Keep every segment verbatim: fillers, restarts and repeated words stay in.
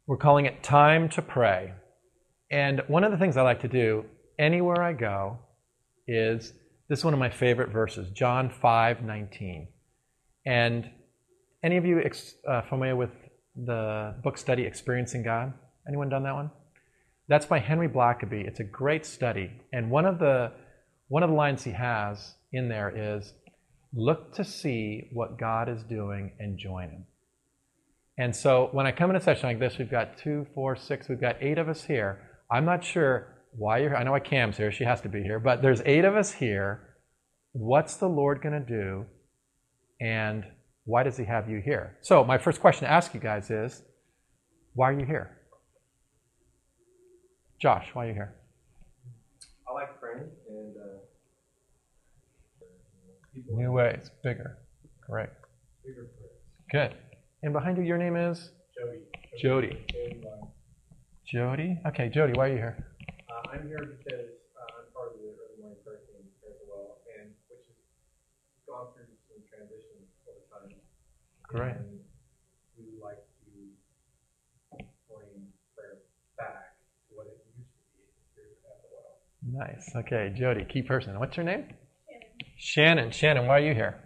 We're calling it Time to Pray. And one of the things I like to do anywhere I go is, this is one of my favorite verses, John five nineteen. And any of you ex- uh, familiar with the book study Experiencing God? Anyone done that one? That's by Henry Blackaby. It's a great study. And one of the one of the lines he has in there is, look to see what God is doing and join him. And so when I come in a session like this, we've got two, four, six, we've got eight of us here. I'm not sure why you're here. I know why Cam's here. She has to be here. But there's eight of us here. What's the Lord going to do? And why does he have you here? So my first question to ask you guys is, why are you here? Josh, why are you here? I like praying and uh, people New ways, bigger. Great. bigger prayers. Good. And behind you, your name is? Jody. Jody. Jody Lyon. Jody? Okay, Jody, why are you here? Uh, I'm here because uh, I'm part of the early morning prayer team as well, and which has gone through some transitions over time. Great. And we would like to bring prayer back to what it used to be here at the well. Nice. Okay, Jody, key person. What's your name? Shannon. Shannon, Shannon, why are you here?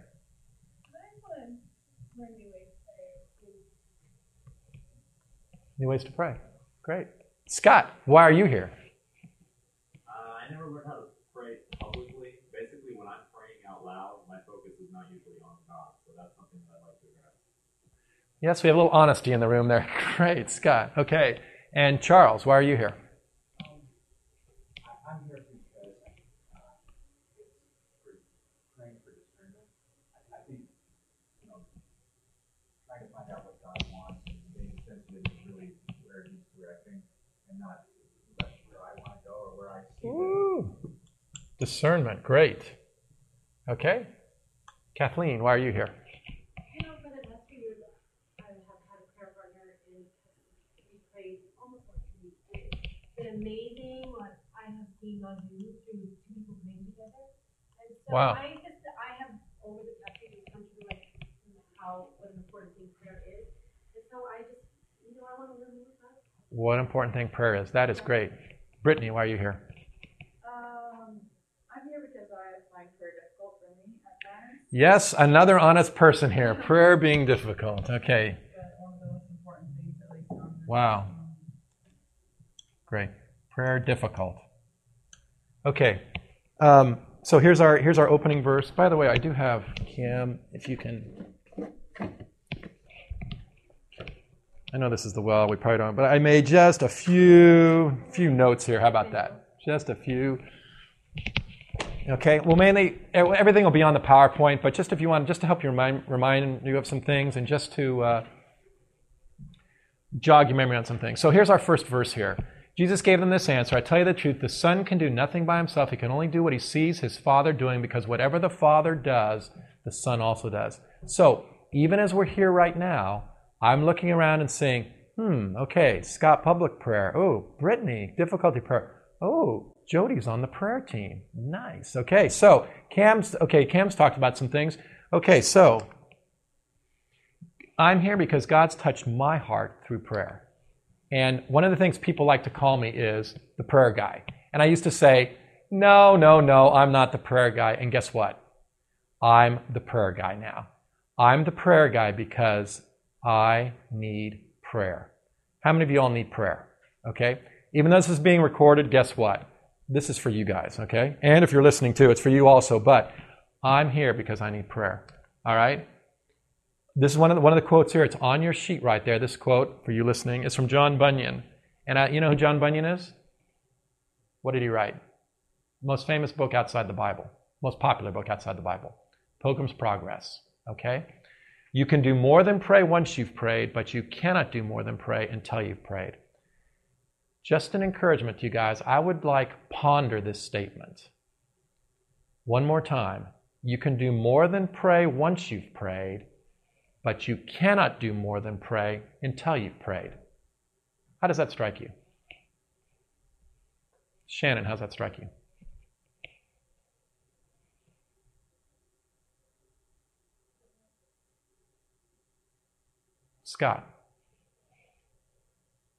New ways to pray. Great. Scott, why are you here? Uh, I never learned how to pray publicly. Basically, when I'm praying out loud, my focus is not usually on God, so that's something that I'd like to address. Yes, we have a little honesty in the room there. Great, Scott. Okay. And Charles, why are you here? Um, I, I'm here because uh, it's for praying for discernment. I, I think, you know, trying to find out what God wants and being sensitive is really where he's directing, and not where I want to go or where I see Ooh. Discernment. Great. Okay. Kathleen, why are you here? You know, for the past few years, I have had a prayer partner, and we prayed almost like two weeks. It's been amazing what I have seen God do through two people praying together. And so Wow. I just, I have, over the past few years, come to like how, what an important thing prayer is. And so I just, you know, I want to learn more about it. What an important thing prayer is. That is great. Brittany, why are you here? Um, I'm here because I find prayer difficult for me at times. Yes, another honest person here. Prayer being difficult. Okay. But one of the most important things, at least on the Wow. Great. Prayer difficult. Okay. Um, so here's our here's our opening verse. By the way, I do have Cam, if you can. I know this is the well, we probably don't, but I made just a few few notes here. How about that? Just a few. Okay, well, mainly everything will be on the PowerPoint, but just if you want, just to help you remind remind you of some things, and just to uh, jog your memory on some things. So here's our first verse here. Jesus gave them this answer: I tell you the truth, the Son can do nothing by himself. He can only do what he sees his Father doing, because whatever the Father does, the Son also does. So even as we're here right now, I'm looking around and saying, hmm, okay, Scott, public prayer. Oh, Brittany, difficulty prayer. Oh, Jody's on the prayer team. Nice. Okay, so Cam's, okay, Cam's talked about some things. Okay, so I'm here because God's touched my heart through prayer. And one of the things people like to call me is the prayer guy. And I used to say, no, no, no, I'm not the prayer guy. And guess what? I'm the prayer guy now. I'm the prayer guy because I need prayer. How many of you all need prayer? Okay? Even though this is being recorded, guess what? This is for you guys, okay? And if you're listening too, it's for you also. But I'm here because I need prayer. All right? This is one of the, one of the quotes here. It's on your sheet right there. This quote, for you listening, is from John Bunyan. And I, you know who John Bunyan is? What did he write? Most famous book outside the Bible. Most popular book outside the Bible. Pilgrim's Progress. Okay? You can do more than pray once you've prayed, but you cannot do more than pray until you've prayed. Just an encouragement to you guys. I would like ponder this statement. One more time. You can do more than pray once you've prayed, but you cannot do more than pray until you've prayed. How does that strike you? Shannon, how's that strike you? Scott?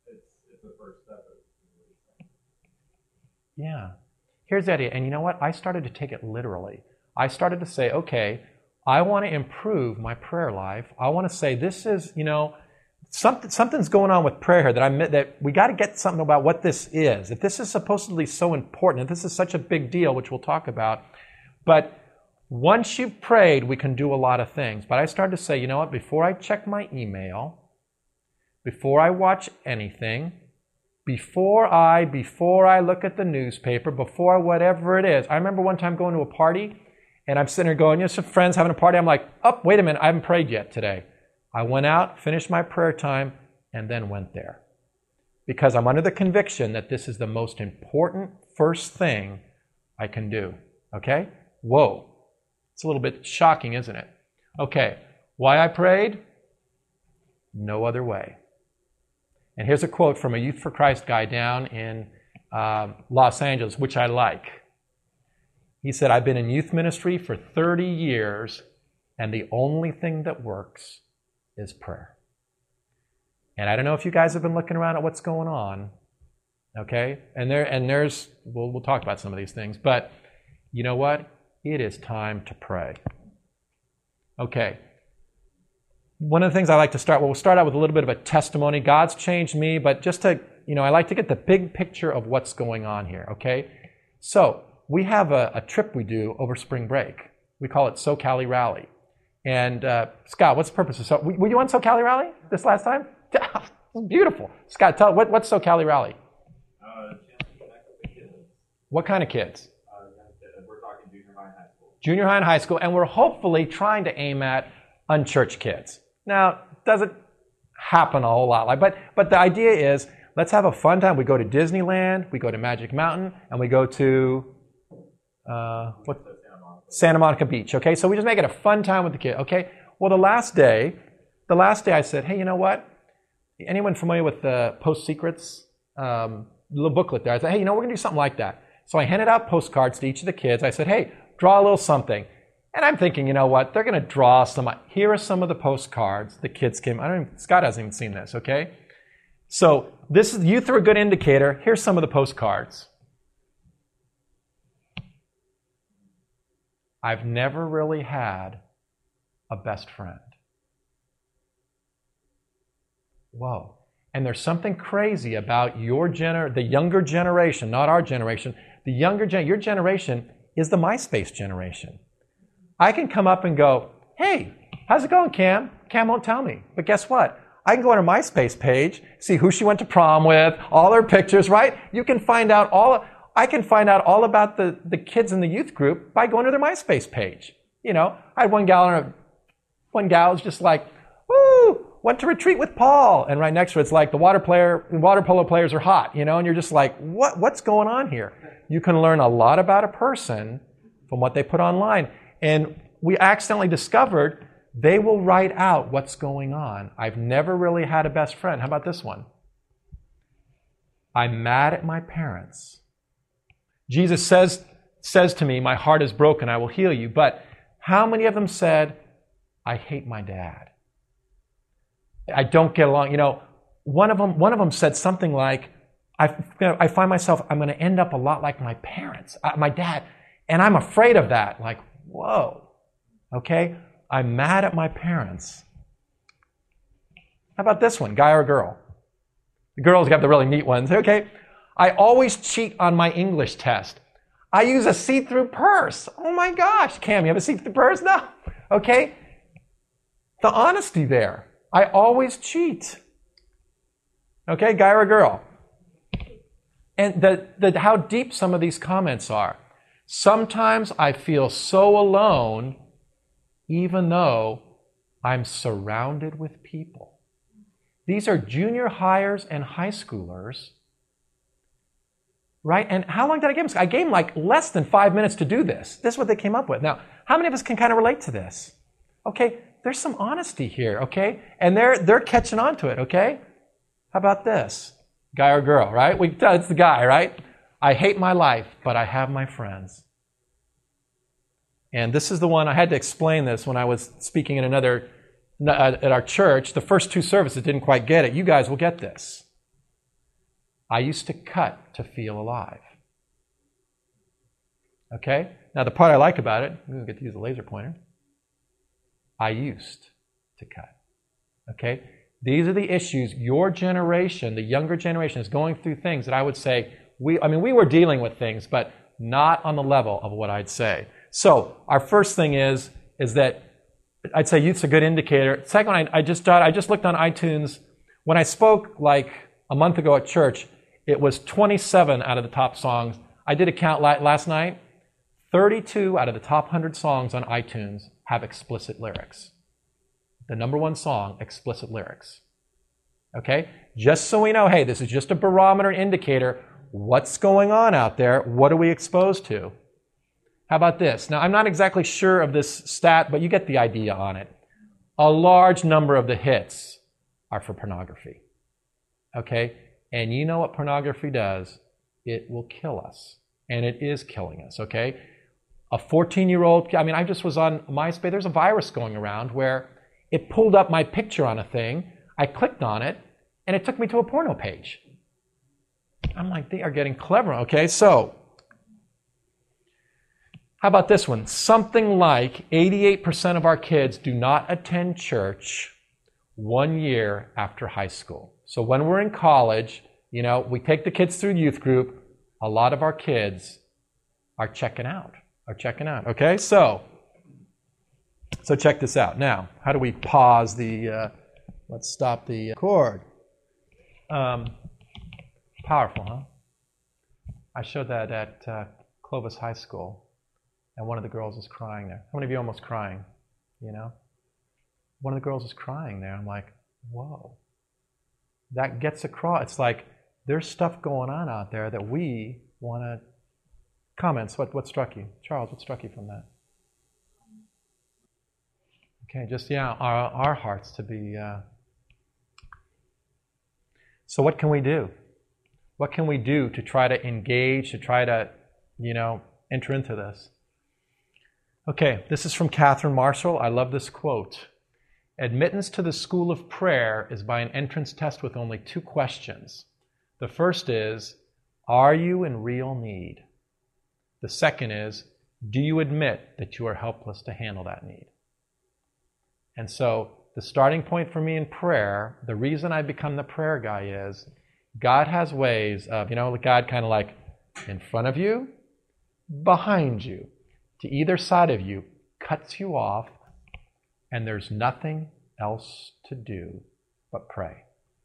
Yeah. Here's the idea. And you know what? I started to take it literally. I started to say, okay, I want to improve my prayer life. I want to say this is, you know, something, something's going on with prayer here that I that we got to get something about what this is. If this is supposedly so important, if this is such a big deal, which we'll talk about, but once you've prayed, we can do a lot of things. But I started to say, you know what? Before I check my email, before I watch anything, before I before I look at the newspaper, before whatever it is. I remember one time going to a party, and I'm sitting there going, you know, some friends having a party. I'm like, oh, wait a minute, I haven't prayed yet today. I went out, finished my prayer time, and then went there. Because I'm under the conviction that this is the most important first thing I can do. Okay? Whoa. It's a little bit shocking, isn't it? Okay. Why I prayed? No other way. And here's a quote from a Youth for Christ guy down in uh, Los Angeles, which I like. He said, I've been in youth ministry for thirty years, and the only thing that works is prayer. And I don't know if you guys have been looking around at what's going on, okay? And there, and there's, we'll, we'll talk about some of these things, but you know what? It is time to pray. Okay. One of the things I like to start, well, we'll start out with a little bit of a testimony. God's changed me, but just to, you know, I like to get the big picture of what's going on here, okay? So, we have a, a trip we do over spring break. We call it SoCali Rally. And, uh, Scott, what's the purpose of so? Were you on SoCali Rally this last time? Beautiful. Scott, tell, what, what's SoCali Rally? Uh, chance to connect with the kids. What kind of kids? Uh, we're talking junior high and high school. Junior high and high school, and we're hopefully trying to aim at unchurched kids. Now, does it happen a whole lot? Like, but but the idea is, let's have a fun time. We go to Disneyland, we go to Magic Mountain, and we go to uh, what? Santa Monica. Santa Monica Beach. Okay, so we just make it a fun time with the kid. Okay. Well, the last day, the last day, I said, hey, you know what? Anyone familiar with the Post Secrets um, little booklet there? I said, hey, you know, we're gonna do something like that. So I handed out postcards to each of the kids. I said, hey, draw a little something. And I'm thinking, you know what? They're going to draw some. Here are some of the postcards the kids came. I don't even, Scott hasn't even seen this, okay? So this is, youth are a good indicator. Here's some of the postcards. I've never really had a best friend. Whoa. And there's something crazy about your gener, the younger generation, not our generation. The younger gen, your generation is the MySpace generation. I can come up and go, hey, how's it going, Cam? Cam won't tell me. But guess what? I can go on her MySpace page, see who she went to prom with, all her pictures, right? You can find out all, I can find out all about the, the kids in the youth group by going to their MySpace page. You know, I had one gal, on a, one gal was just like, woo, went to retreat with Paul. And right next to it, it's like the water player, water polo players are hot, you know, and you're just like, what, what's going on here? You can learn a lot about a person from what they put online. And we accidentally discovered they will write out what's going on. I've never really had a best friend. How about this one? I'm mad at my parents. Jesus says, says to me, my heart is broken, I will heal you. But how many of them said, I hate my dad? I don't get along. You know, one of them, one of them said something like, I, I find myself, I'm going to end up a lot like my parents, uh, my dad, and I'm afraid of that. Like, whoa, okay? I'm mad at my parents. How about this one, guy or girl? The girls got the really neat ones, okay? I always cheat on my English test. I use a see-through purse. Oh my gosh, Cam, you have a see-through purse? No, okay? The honesty there. I always cheat. Okay, guy or girl? And the, the, how deep some of these comments are. Sometimes I feel so alone, even though I'm surrounded with people. These are junior hires and high schoolers, right? And how long did I give them? I gave them like less than five minutes to do this. This is what they came up with. Now, how many of us can kind of relate to this? Okay, there's some honesty here, okay? And they're they're catching on to it, okay? How about this? Guy or girl, right? We, it's the guy, right? I hate my life, but I have my friends. And this is the one, I had to explain this when I was speaking in another, at our church. The first two services didn't quite get it. You guys will get this. I used to cut to feel alive. Okay? Now, the part I like about it, I'm going to get to use a laser pointer. I used to cut. Okay? These are the issues your generation, the younger generation, is going through things that I would say, we, I mean, we were dealing with things, but not on the level of what I'd say. So, our first thing is, is that I'd say youth's a good indicator. Second one, I, I just I just looked on iTunes. When I spoke like a month ago at church, it was twenty-seven out of the top songs. I did a count last night. thirty-two out of the top one hundred songs on iTunes have explicit lyrics. The number one song, explicit lyrics. Okay? Just so we know, hey, this is just a barometer indicator. What's going on out there? What are we exposed to? How about this? Now, I'm not exactly sure of this stat, but you get the idea on it. A large number of the hits are for pornography. Okay? And you know what pornography does? It will kill us. And it is killing us, okay? A fourteen-year-old, I mean, I just was on MySpace. There's a virus going around where it pulled up my picture on a thing. I clicked on it, and it took me to a porno page. I'm like, they are getting clever, okay? So, how about this one? Something like eighty-eight percent of our kids do not attend church one year after high school. So when we're in college, you know, we take the kids through youth group. A lot of our kids are checking out, are checking out. Okay, so, so check this out. Now, how do we pause the, uh, let's stop the cord. Um, powerful, huh? I showed that at uh, Clovis High School. And one of the girls is crying there. How many of you are almost crying? You know? One of the girls is crying there. I'm like, whoa. That gets across. It's like, there's stuff going on out there that we want to... Comments, what, what struck you? Charles, what struck you from that? Okay, just, yeah, our, our hearts to be... Uh... So what can we do? What can we do to try to engage, to try to, you know, enter into this? Okay, this is from Catherine Marshall. I love this quote. Admittance to the school of prayer is by an entrance test with only two questions. The first is, are you in real need? The second is, do you admit that you are helpless to handle that need? And so, the starting point for me in prayer, the reason I become the prayer guy is, God has ways of, you know, God kind of like in front of you, behind you, to either side of you, cuts you off, and there's nothing else to do but pray.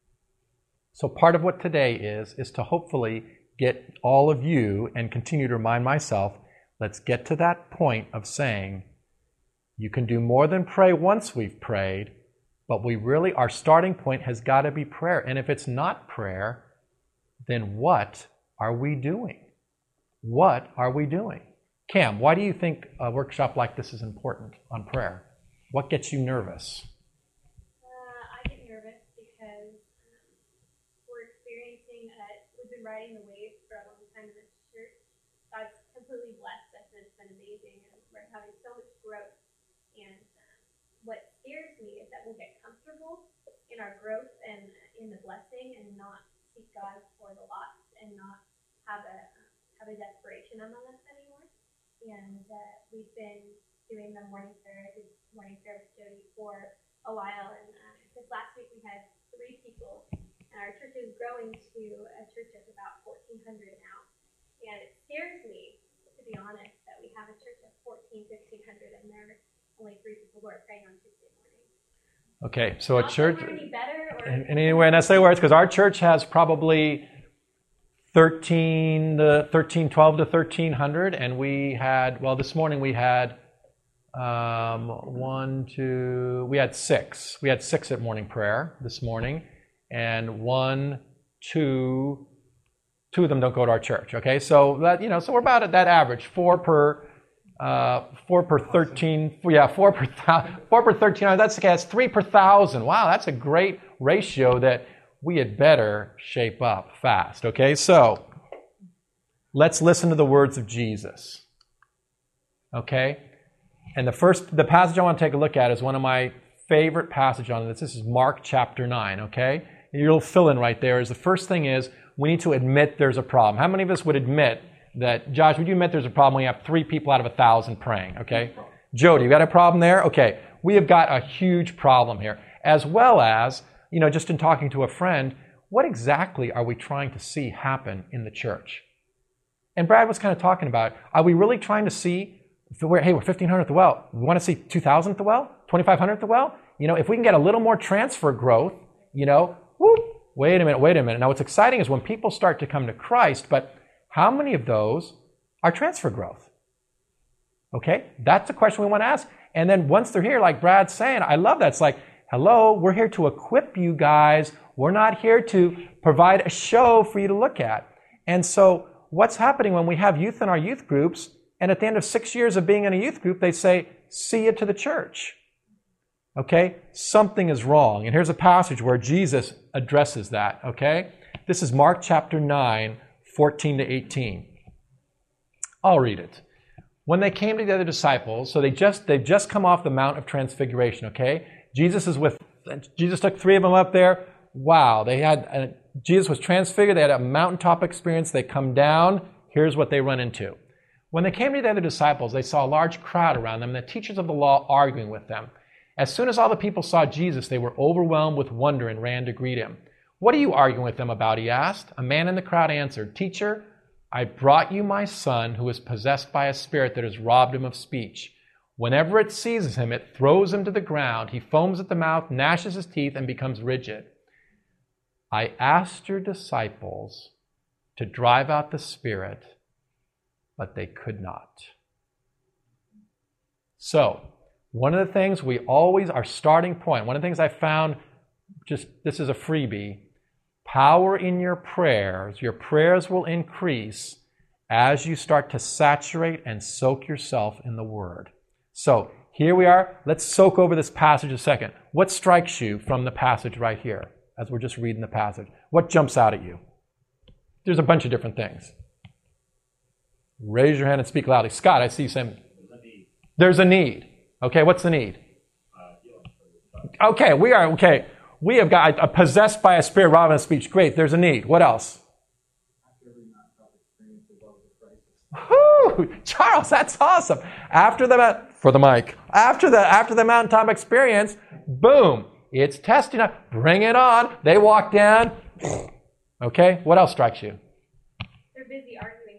So part of what today is, is to hopefully get all of you, and continue to remind myself, let's get to that point of saying, you can do more than pray once we've prayed, but we really, our starting point has got to be prayer. And if it's not prayer, then what are we doing? What are we doing? Cam, why do you think a workshop like this is important on prayer? What gets you nervous? Uh, I get nervous because um, we're experiencing, a, we've been riding the wave for a long time in this church. God's completely blessed us, and it's been amazing, and we're having so much growth. And um, what scares me is that we'll get comfortable in our growth and in the blessing, and not seek God for the lost, and not have a have a desperation among us anymore. And uh, we've been doing the morning prayer, the morning prayer with Jody for a while. And uh, this last week we had three people, and our church is growing to a church of about fourteen hundred now. And it scares me, to be honest, that we have a church of fourteen, fifteen hundred, and there are only three people who are praying on Tuesday morning. Okay, so a church... Any better, or in, in any way, and I say words, because our church has probably thirteen, to thirteen, twelve to thirteen hundred, and we had, well, this morning we had um, one, two, we had six. We had six at morning prayer this morning, and one, two, two of them don't go to our church. Okay, so that, you know, so we're about at that average, four per, uh, four per thirteen, yeah, four per four per thirteen. That's okay. That's three per thousand. Wow, that's a great ratio that we had better shape up fast. Okay, so let's listen to the words of Jesus. Okay, and the first, the passage I want to take a look at is one of my favorite passages on this. This is Mark chapter nine. Okay, you'll fill in right there. Is the first thing is we need to admit there's a problem. How many of us would admit that, Josh, would you admit there's a problem when you have three people out of a thousand praying, okay? Jody, you got a problem there? Okay, we have got a huge problem here. As well as, you know, just in talking to a friend, what exactly are we trying to see happen in the church? And Brad was kind of talking about, are we really trying to see, hey, we're fifteen hundred at the well. We want to see two thousand at the well? twenty-five hundred at the well? You know, if we can get a little more transfer growth, you know, whoop, wait a minute, wait a minute. Now what's exciting is when people start to come to Christ, but how many of those are transfer growth? Okay, that's a question we want to ask. And then once they're here, like Brad's saying, I love that. It's like, hello, we're here to equip you guys. We're not here to provide a show for you to look at. And so what's happening when we have youth in our youth groups, and at the end of six years of being in a youth group, they say, see you to the church. Okay? Something is wrong. And here's a passage where Jesus addresses that. Okay? This is Mark chapter nine, fourteen to eighteen. I'll read it. When they came to the other disciples, so they just, they've just come off the Mount of Transfiguration, okay? Jesus is with, Jesus took three of them up there. Wow, they had, a, Jesus was transfigured. They had a mountaintop experience. They come down. Here's what they run into. When they came to the other disciples, they saw a large crowd around them, and the teachers of the law arguing with them. As soon as all the people saw Jesus, they were overwhelmed with wonder and ran to greet him. What are you arguing with them about? He asked. A man in the crowd answered, Teacher, I brought you my son who is possessed by a spirit that has robbed him of speech. Whenever it seizes him, it throws him to the ground. He foams at the mouth, gnashes his teeth, and becomes rigid. I asked your disciples to drive out the spirit, but they could not. So, one of the things we always, our starting point, one of the things I found, just this is a freebie, power in your prayers, your prayers will increase as you start to saturate and soak yourself in the Word. So, here we are. Let's soak over this passage a second. What strikes you from the passage right here, as we're just reading the passage? What jumps out at you? There's a bunch of different things. Raise your hand and speak loudly. Scott, I see you saying, There's a need. There's a need. Okay, what's the need? Uh, healing for this. Okay, we are, okay. We have got a possessed by a spirit, robbing of speech. Great, there's a need. What else? Woo! Charles, that's awesome. After the, for the mic, after the, after the mountaintop experience, boom, it's testing up. Bring it on. They walk down. Okay, what else strikes you? They're busy arguing,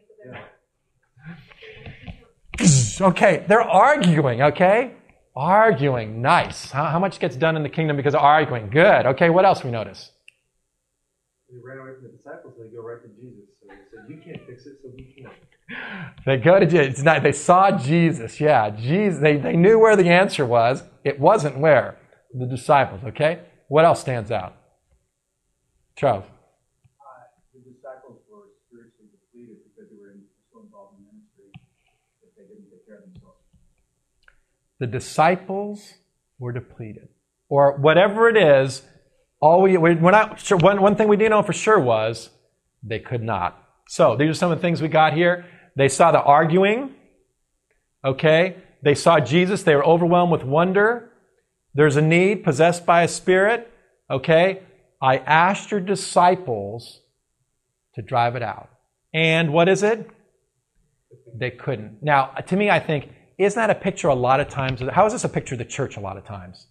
so they're Okay, they're arguing, okay? Arguing, nice. How, how much gets done in the kingdom because of arguing? Good. Okay, what else we notice? They ran away from the disciples and they go right to Jesus. So they said, you can't fix it, so we can. They go to Jesus. It's not, they saw Jesus. Yeah, Jesus. They, they knew where the answer was. It wasn't where? The disciples, okay? What else stands out? Charles. Uh, the disciples were spiritually depleted because they were in, so involved in ministry that they didn't take care of themselves. The disciples were depleted. Or whatever it is, all we, we're not sure. One, one thing we do know for sure was they could not. So these are some of the things we got here. They saw the arguing. Okay. They saw Jesus. They were overwhelmed with wonder. There's a need, possessed by a spirit. Okay. I asked your disciples to drive it out. And what is it? They couldn't. Now, to me, I think, isn't that a picture a lot of times? How is this a picture of the church a lot of times?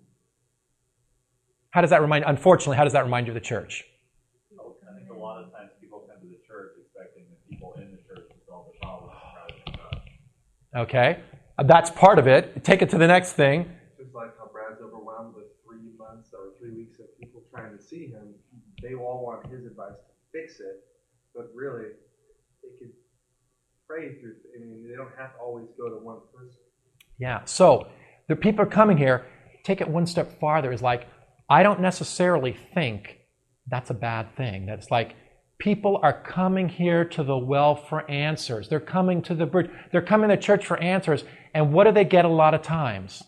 How does that remind, unfortunately, how does that remind you of the church? I think a lot of times people come to the church expecting the people in the church to solve the problems rather than God. Okay. That's part of it. Take it to the next thing. Just like how Brad's overwhelmed with three months or three weeks of people trying to see him, they all want his advice to fix it, but really, they could pray through. I mean, they don't have to always go to one person. Yeah. So the people are coming here. Take it one step farther. Is like, I don't necessarily think that's a bad thing. That's like people are coming here to the well for answers. They're coming to the bridge. They're coming to church for answers. And what do they get a lot of times?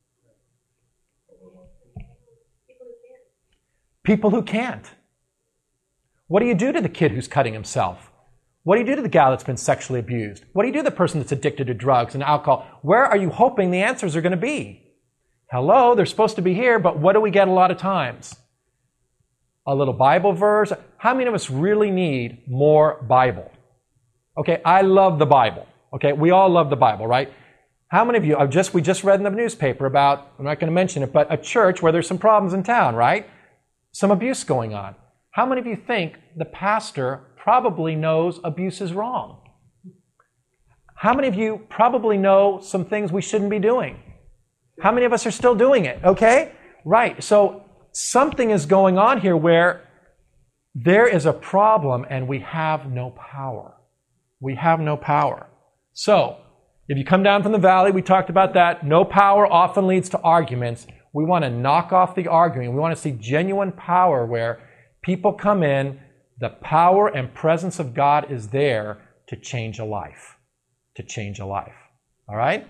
People who can't. What do you do to the kid who's cutting himself? What do you do to the gal that's been sexually abused? What do you do to the person that's addicted to drugs and alcohol? Where are you hoping the answers are going to be? Hello, they're supposed to be here, but what do we get a lot of times? A little Bible verse. How many of us really need more Bible? Okay, I love the Bible. Okay, we all love the Bible, right? How many of you, I've just, we just read in the newspaper about, I'm not going to mention it, but a church where there's some problems in town, right? Some abuse going on. How many of you think the pastor probably knows abuse is wrong? How many of you probably know some things we shouldn't be doing? How many of us are still doing it? Okay? Right. So something is going on here where there is a problem and we have no power. We have no power. So, if you come down from the valley, we talked about that. No power often leads to arguments. We want to knock off the arguing. We want to see genuine power where people come in, the power and presence of God is there to change a life. To change a life. All right?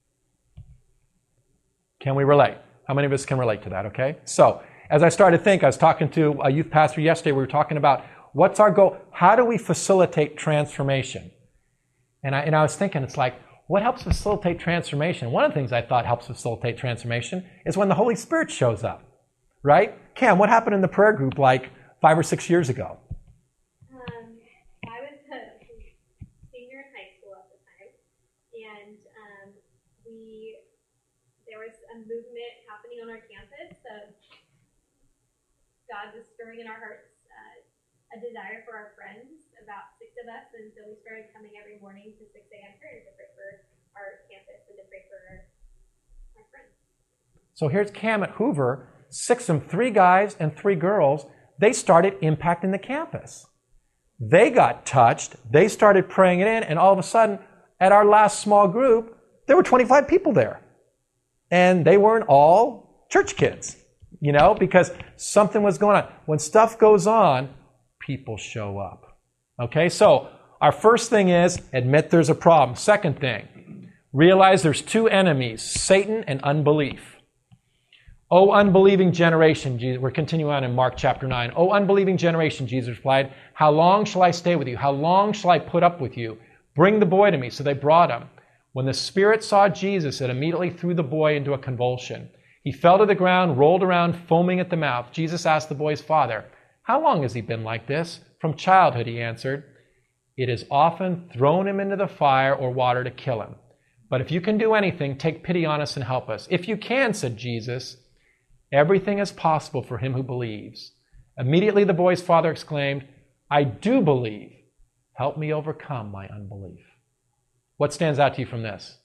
Can we relate? How many of us can relate to that, okay? So, as I started to think, I was talking to a youth pastor yesterday, we were talking about what's our goal? How do we facilitate transformation? And I, and I was thinking, it's like, what helps facilitate transformation? One of the things I thought helps facilitate transformation is when the Holy Spirit shows up, right? Cam, what happened in the prayer group like five or six years ago? Um, I was a senior in high school at the time, and um, we there was a movement happening on our campus of God was stirring in our hearts uh, a desire for our friends, about six of us, and so we started coming every morning to six a.m. prayer to pray for our campus and to pray for our, our friends. So here's Cam at Hoover, six of them, three guys and three girls. They started impacting the campus. They got touched. They started praying it in, and all of a sudden, at our last small group, there were twenty-five people there. And they weren't all church kids, you know, because something was going on. When stuff goes on, people show up. Okay, so our first thing is admit there's a problem. Second thing, realize there's two enemies, Satan and unbelief. O unbelieving generation, Jesus, we're continuing on in Mark chapter nine. O unbelieving generation, Jesus replied, how long shall I stay with you? How long shall I put up with you? Bring the boy to me. So they brought him. When the spirit saw Jesus, it immediately threw the boy into a convulsion. He fell to the ground, rolled around, foaming at the mouth. Jesus asked the boy's father, how long has he been like this? From childhood, he answered. It has often thrown him into the fire or water to kill him. But if you can do anything, take pity on us and help us. If you can, said Jesus, everything is possible for him who believes. Immediately the boy's father exclaimed, I do believe. Help me overcome my unbelief. What stands out to you from this?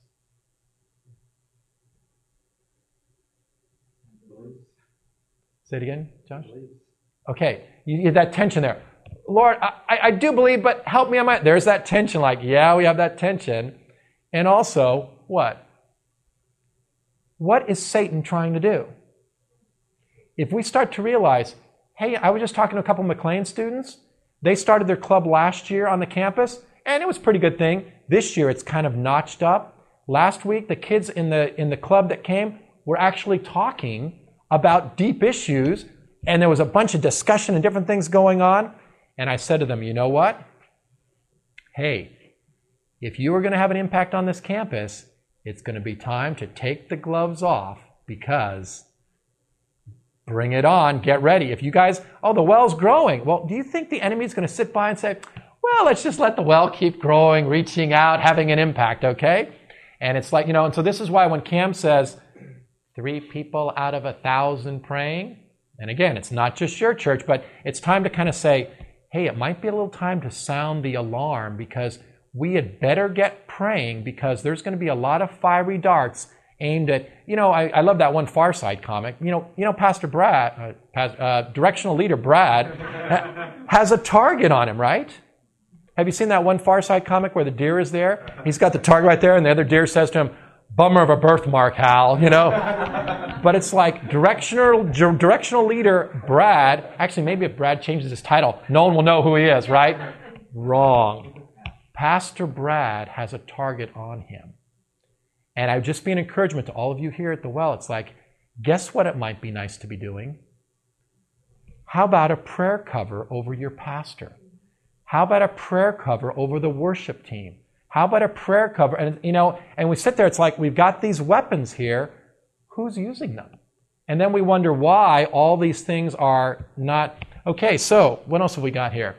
Say it again, Josh? Okay, you get that tension there. Lord, I, I do believe, but help me on my... There's that tension, like, yeah, we have that tension. And also, what? What is Satan trying to do? If we start to realize, hey, I was just talking to a couple of McLean students. They started their club last year on the campus, and it was a pretty good thing. This year, it's kind of notched up. Last week, the kids in the in the club that came were actually talking about deep issues, and there was a bunch of discussion and different things going on. And I said to them, you know what? Hey, if you are going to have an impact on this campus, it's going to be time to take the gloves off, because bring it on, get ready. If you guys, oh, the well's growing. Well, do you think the enemy's going to sit by and say, well, let's just let the well keep growing, reaching out, having an impact, okay? And it's like, you know, and so this is why when Cam says, three people out of a thousand praying, and again, it's not just your church, but it's time to kind of say, hey, it might be a little time to sound the alarm, because we had better get praying, because there's going to be a lot of fiery darts aimed at, you know, I, I love that one Far Side comic. You know, you know, Pastor Brad, uh, Pas- uh, directional leader Brad, ha- has a target on him, right? Have you seen that one Far Side comic where the deer is there? He's got the target right there, and the other deer says to him, bummer of a birthmark, Hal, you know? But it's like directional directional leader Brad, actually maybe if Brad changes his title, no one will know who he is, right? Wrong. Pastor Brad has a target on him. And I would just be an encouragement to all of you here at the well. It's like, guess what it might be nice to be doing? How about a prayer cover over your pastor? How about a prayer cover over the worship team? How about a prayer cover? And, you know, and we sit there, it's like, we've got these weapons here. Who's using them? And then we wonder why all these things are not... Okay, so what else have we got here?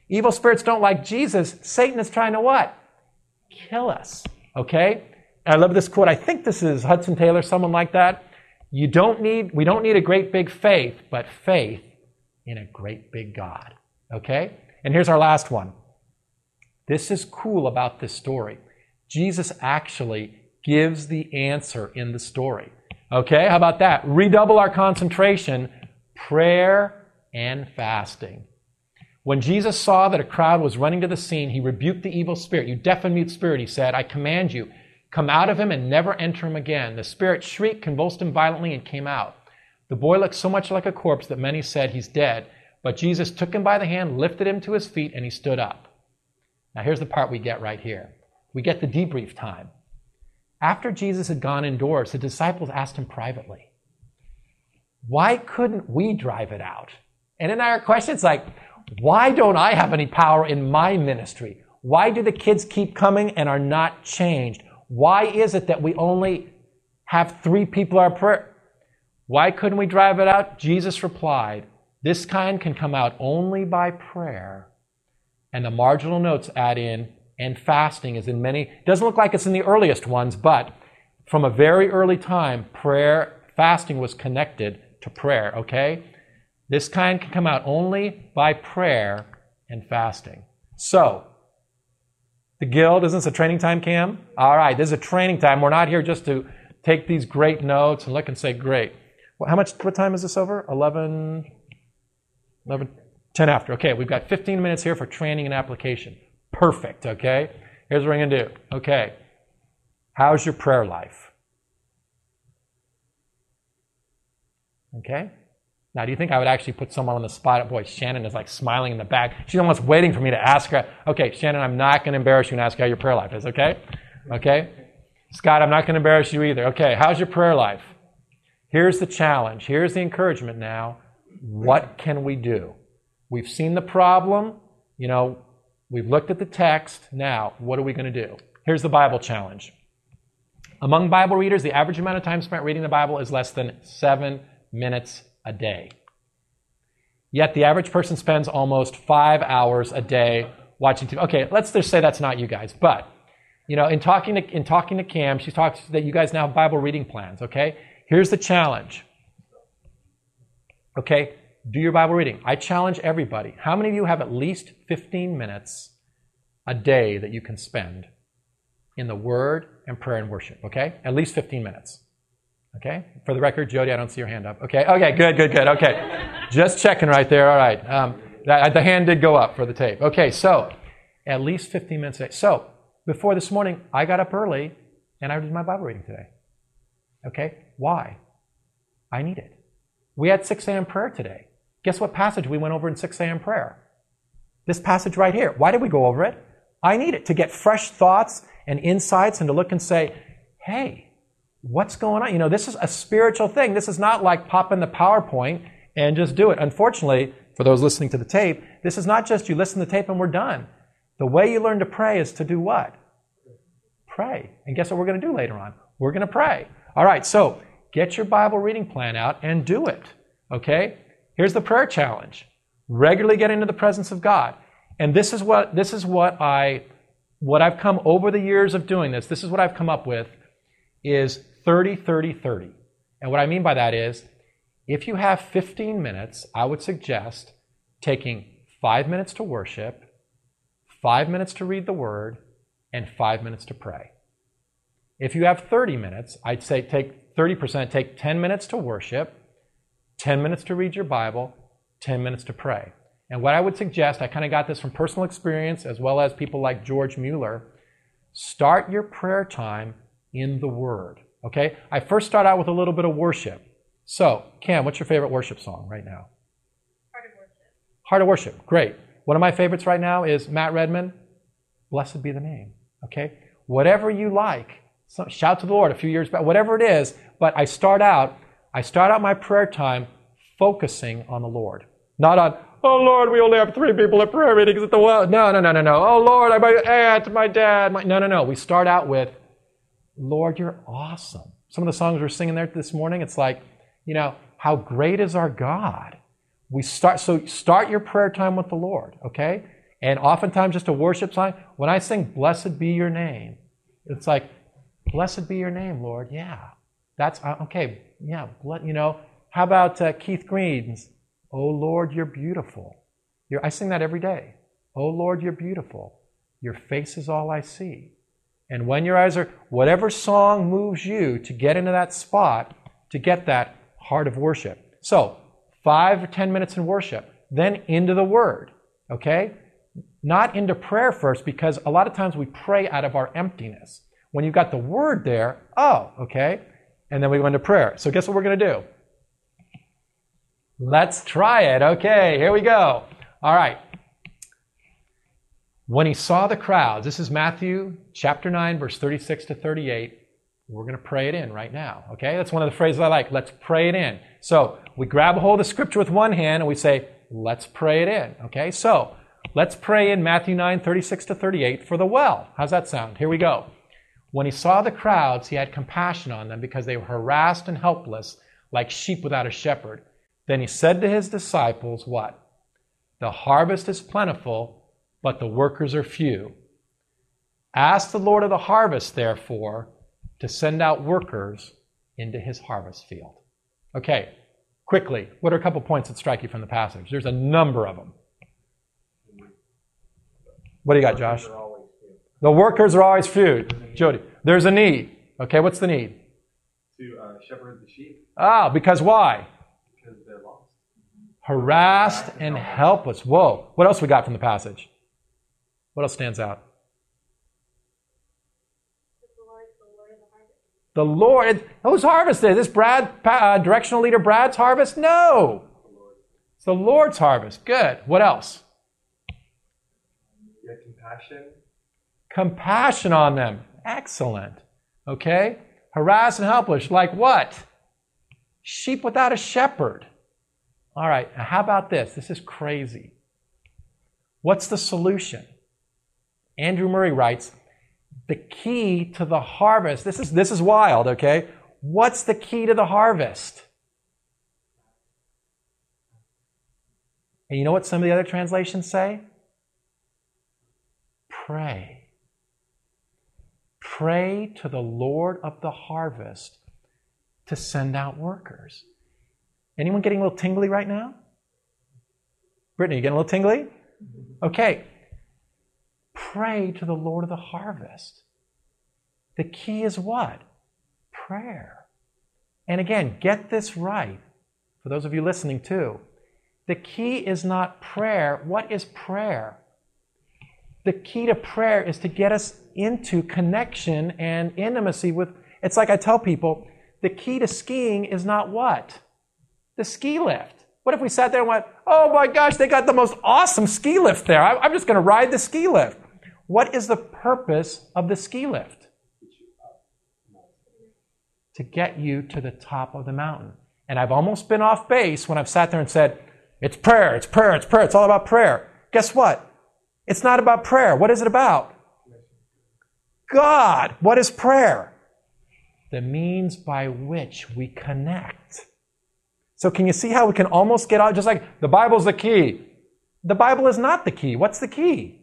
Evil spirits don't like Jesus. Satan is trying to what? Kill us. Okay? I love this quote. I think this is Hudson Taylor, someone like that. You don't need, we don't need a great big faith, but faith in a great big God. Okay? And here's our last one. This is cool about this story. Jesus actually gives the answer in the story. Okay? How about that? Redouble our concentration. Prayer and fasting. When Jesus saw that a crowd was running to the scene, he rebuked the evil spirit. You deaf and mute spirit, he said, I command you, come out of him and never enter him again. The spirit shrieked, convulsed him violently, and came out. The boy looked so much like a corpse that many said he's dead. But Jesus took him by the hand, lifted him to his feet, and he stood up. Now here's the part we get right here. We get the debrief time. After Jesus had gone indoors, the disciples asked him privately, why couldn't we drive it out? And in our questions like, why don't I have any power in my ministry? Why do the kids keep coming and are not changed? Why is it that we only have three people our prayer? Why couldn't we drive it out? Jesus replied, this kind can come out only by prayer. And the marginal notes add in, and fasting is in many, it doesn't look like it's in the earliest ones, but from a very early time, prayer, fasting was connected to prayer, okay? This kind can come out only by prayer and fasting. So, the Guild, isn't this a training time, Cam? All right, this is a training time. We're not here just to take these great notes and look and say, great. Well, how much, what time is this over? eleven, eleven, ten after. Okay, we've got fifteen minutes here for training and application. Perfect, okay? Here's what we're going to do. Okay, how's your prayer life? Okay? Now, do you think I would actually put someone on the spot? Boy, Shannon is like smiling in the back. She's almost waiting for me to ask her. Okay, Shannon, I'm not going to embarrass you and ask you how your prayer life is, okay? Okay? Scott, I'm not going to embarrass you either. Okay, how's your prayer life? Here's the challenge. Here's the encouragement now. What can we do? We've seen the problem. You know, we've looked at the text. Now, what are we going to do? Here's the Bible challenge. Among Bible readers, the average amount of time spent reading the Bible is less than seven minutes a day. Yet the average person spends almost five hours a day watching T V. Okay, let's just say that's not you guys. But, you know, in talking to, in talking to Cam, she talks that you guys now have Bible reading plans, okay? Here's the challenge. Okay, do your Bible reading. I challenge everybody. How many of you have at least fifteen minutes a day that you can spend in the Word and prayer and worship, okay? At least fifteen minutes. Okay? For the record, Jody, I don't see your hand up. Okay, okay, good, good, good. Okay. Just checking right there. All right. Um, that, the hand did go up for the tape. Okay, so at least fifteen minutes a day. So before this morning, I got up early and I did my Bible reading today. Okay? Why? I need it. We had six a.m. prayer today. Guess what passage we went over in six a.m. prayer? This passage right here. Why did we go over it? I need it to get fresh thoughts and insights and to look and say, hey, what's going on? You know, this is a spiritual thing. This is not like pop in the PowerPoint and just do it. Unfortunately, for those listening to the tape, this is not just you listen to the tape and we're done. The way you learn to pray is to do what? Pray. And guess what we're going to do later on? We're going to pray. All right, so get your Bible reading plan out and do it. Okay? Here's the prayer challenge. Regularly get into the presence of God. And this is what this is what I what I've come over the years of doing this. This is what I've come up with is thirty, thirty, thirty. And what I mean by that is, if you have fifteen minutes, I would suggest taking five minutes to worship, five minutes to read the Word, and five minutes to pray. If you have thirty minutes, I'd say take thirty percent, take ten minutes to worship, ten minutes to read your Bible, ten minutes to pray. And what I would suggest, I kind of got this from personal experience as well as people like George Mueller, start your prayer time in the Word. Okay? I first start out with a little bit of worship. So, Cam, what's your favorite worship song right now? Heart of Worship. Heart of Worship. Great. One of my favorites right now is Matt Redman, Blessed Be the Name. Okay? Whatever you like. So, shout to the Lord a few years back. Whatever it is. But I start out, I start out my prayer time focusing on the Lord. Not on, oh Lord, we only have three people at prayer meetings at the well. No, no, no, no, no. Oh Lord, my aunt, my dad. My... No, no, no. We start out with, Lord, you're awesome. Some of the songs we're singing there this morning, it's like, you know, how great is our God. We start, so start your prayer time with the Lord, okay? And oftentimes just a worship song, when I sing, blessed be your name, it's like, blessed be your name, Lord. Yeah, that's, okay, yeah, you know. How about uh, Keith Green's, oh, Lord, you're beautiful. You're, I sing that every day. Oh, Lord, you're beautiful. Your face is all I see. And when your eyes are, whatever song moves you to get into that spot, to get that heart of worship. So, five or ten minutes in worship, then into the Word, okay? Not into prayer first, because a lot of times we pray out of our emptiness. When you've got the Word there, oh, okay, and then we go into prayer. So guess what we're going to do? Let's try it. Okay, here we go. All right. When he saw the crowds, this is Matthew chapter nine, verse thirty-six to thirty-eight. We're going to pray it in right now. Okay, that's one of the phrases I like. Let's pray it in. So we grab a hold of the scripture with one hand and we say, let's pray it in. Okay, so let's pray in Matthew nine, thirty-six to thirty-eight for the well. How's that sound? Here we go. When he saw the crowds, he had compassion on them because they were harassed and helpless, like sheep without a shepherd. Then he said to his disciples, what? The harvest is plentiful, but the workers are few. Ask the Lord of the harvest, therefore, to send out workers into his harvest field. Okay, quickly, what are a couple points that strike you from the passage? There's a number of them. What do you got, Josh? The workers are always few. Jody, there's a need. Okay, what's the need? To uh, shepherd the sheep. Ah, because why? Because they're lost. Harassed and helpless. Whoa. What else we got from the passage? What else stands out? The Lord. Whose harvest is this? Brad, uh, directional leader Brad's harvest? No. It's the Lord's harvest. Good. What else? You have compassion. Compassion on them. Excellent. Okay. Harassed and helpless. Like what? Sheep without a shepherd. All right. Now how about this? This is crazy. What's the solution? Andrew Murray writes, the key to the harvest, this is, this is wild, okay? What's the key to the harvest? And you know what some of the other translations say? Pray. Pray to the Lord of the harvest to send out workers. Anyone getting a little tingly right now? Brittany, you getting a little tingly? Okay. Pray to the Lord of the harvest. The key is what? Prayer. And again, get this right. For those of you listening too. The key is not prayer. What is prayer? The key to prayer is to get us into connection and intimacy with... It's like I tell people, the key to skiing is not what? The ski lift. What if we sat there and went, oh my gosh, they got the most awesome ski lift there. I'm just going to ride the ski lift. What is the purpose of the ski lift? To get you to the top of the mountain. And I've almost been off base when I've sat there and said, it's prayer, it's prayer, it's prayer, it's all about prayer. Guess what? It's not about prayer. What is it about? God. What is prayer? The means by which we connect. So can you see how we can almost get out, just like the Bible's the key. The Bible is not the key. What's the key?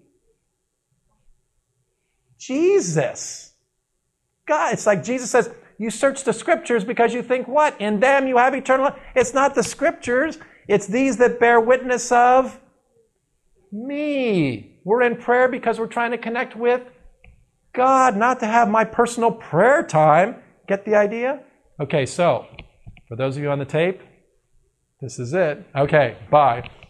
Jesus. God, it's like Jesus says, you search the scriptures because you think what? In them you have eternal life. It's not the scriptures. It's these that bear witness of me. We're in prayer because we're trying to connect with God, not to have my personal prayer time. Get the idea? Okay, so for those of you on the tape, this is it. Okay, bye.